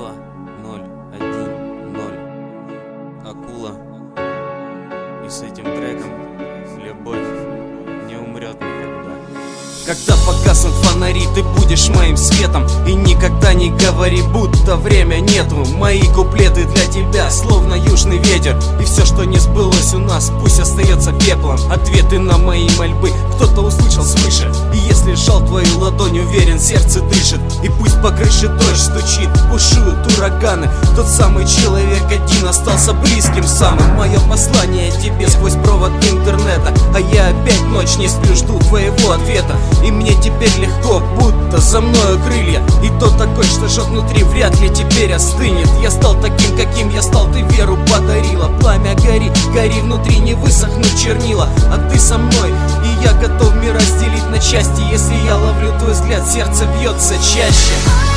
2, 0, 1, 0. Акула. И с этим треком любовь не умрет никогда. Когда погаснут фонари, ты будешь моим светом. И никогда не говори, будто время нету. Мои куплеты для тебя, словно южный ветер. И все, что не сбылось у нас, пусть остается пеплом. Ответы на мои мольбы кто-то услышал свыше. И если сжал твою ладонь, уверен, сердце дышит. И пусть по крыше дождь стучит, бушуют ураганы. Тот самый человек один остался близким самым. Мое послание тебе сквозь провод интернета. А я опять ночь не сплю, жду твоего ответа. И мне теперь легко, будто за мною крылья. И тот огонь, что жжет внутри, вряд ли теперь остынет. Я стал таким, каким я стал, ты веру подарила. Пламя гори, гори внутри, не высохнут чернила. А ты со мной, и я готов мир разделить на части. Если я ловлю твой взгляд, сердце бьется чаще.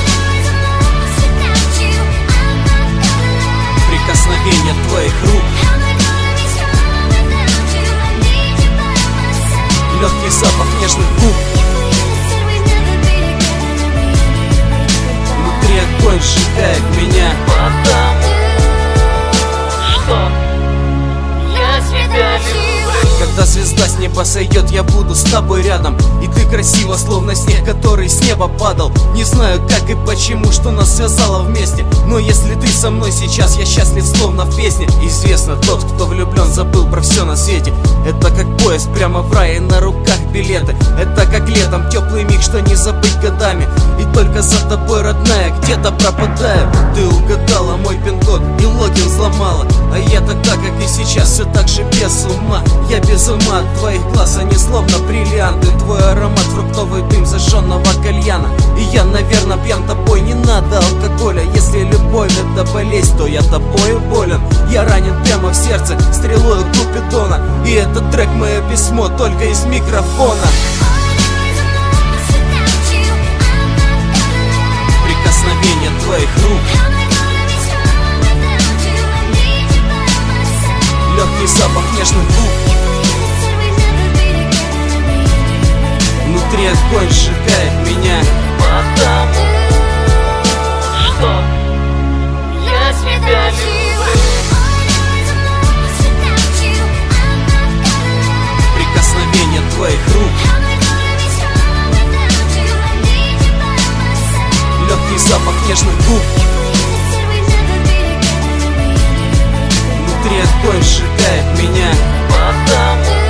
Прикосновение твоих рук, легкий запах нежных губ. Внутри огонь сжигает меня, потому что я тебя люблю. Когда звезда с неба сойдет, я буду с тобой рядом. И ты красива, словно снег, который с неба падал. Не знаю как и почему, что нас связало вместе. Но если ты со мной сейчас, я счастлив, словно в песне. Известно, тот, кто влюблен, забыл про все на свете. Это как поезд прямо в рай, и на руках билеты. Это как летом, теплый миг, что не забыть годами. И только за тобой, родная, где-то пропадаю. Ты угадала мой пин-код и логин взломала. А я тогда, как и сейчас, все так же без ума. Я без ума от твоих глаз, они словно бриллианты. Твой аромат, фруктовый дым зажженного кальяна. И я, наверное, пьян тобой, не надо алкоголя. Если любовь это болезнь, то я тобою болен. Я ранен прямо в сердце стрелою Купидона. И этот трек мое письмо только из микрофона. Прикосновение твоих рук, легкий запах нежных губ. Внутри огонь сжигает меня, Потому что я тебя люблю. прикосновение твоих рук, легкий запах нежных губ. Внутри огонь сжигает меня, Потому